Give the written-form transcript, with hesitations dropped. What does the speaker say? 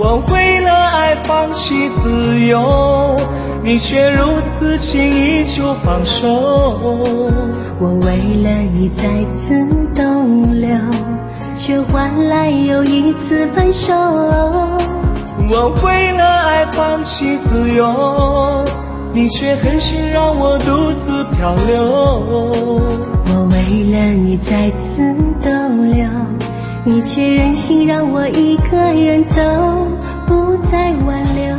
我为了爱放弃自由，你却如此轻易就放手。 我为了你再次逗留，却换来又一次分手。 我为了爱放弃自由，你却狠心让我独自漂流。 我为了你再次逗留，你却任性让我一个人走，不再挽留。